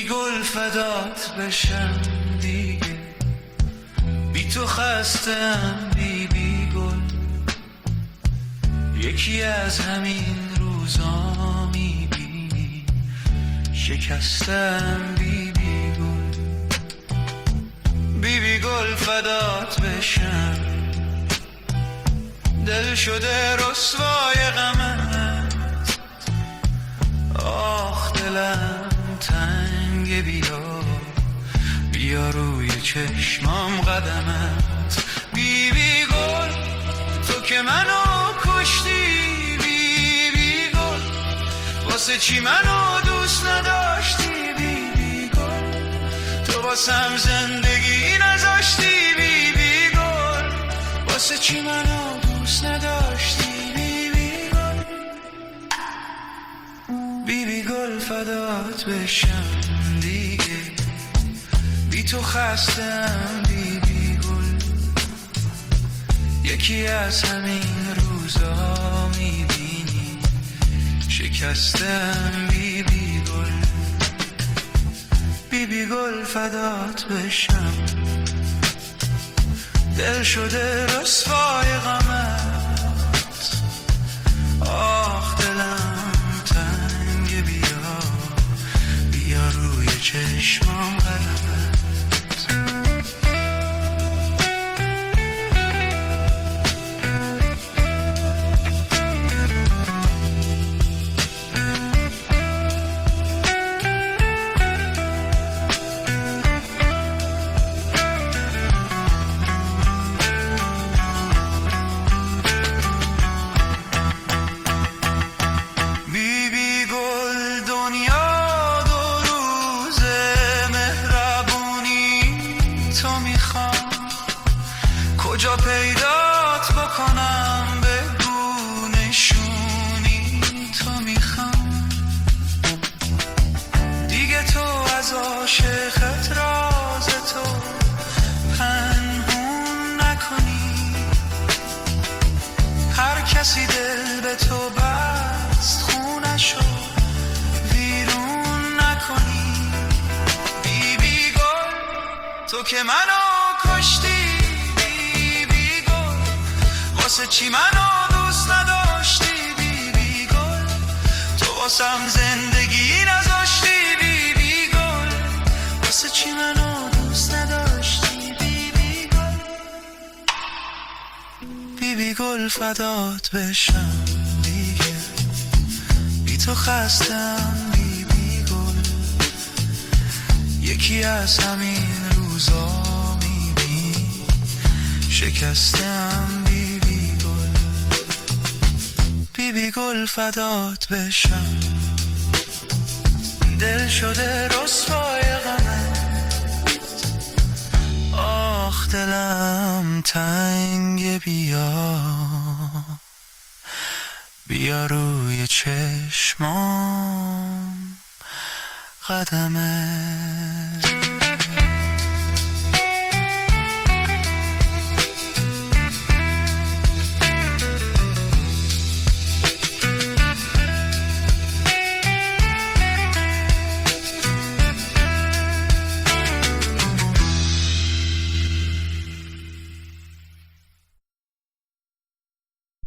گل فدات بشم دیگه، بی تو خستم بی گل. یکی از همین روزا میبینی شکستم بی گل. بی گل فدات بشم، دل شده رسوای غمت. آخ دلم تنگ، بیا روی چشمام قدمت. بی گل تو که منو کشتی، بی گل واسه چی منو دوست نداشتی. بی گل تو واسم زندگی نذاشتی. بی گل واسه چی منو دوست نداشتی. بی گل فدات بشم دیگه، بی تو خستم بی گل. یکی از همین روزا میبینی شکستم بی گل. بی گل فدات بشم، دل شده رسوای غمت. آخ دلم تنگ، بیا روی چشمام قدمت. کجا پیدات بکنم، بگو نشونی تو میخوام. دیگه تو از عاشقت راز تو پنهون نکنی. هر کسی دل به تو بست، خونشو ویرون نکنی. بی گل تو که منو کشتی، واسه چی منو دوست نداشتی. بی گل تو واسم زندگی نذاشتی. بی گل واسه چی منو دوست نداشتی. بی گل فدات بشم دیگه، بی تو خستم بی گل. یکی از همین روزا میبینی شکستم بی گل فدات بشم، دل شده رسوای غمت. آخ دلم تنگ، بیا روی چشمام قدمت.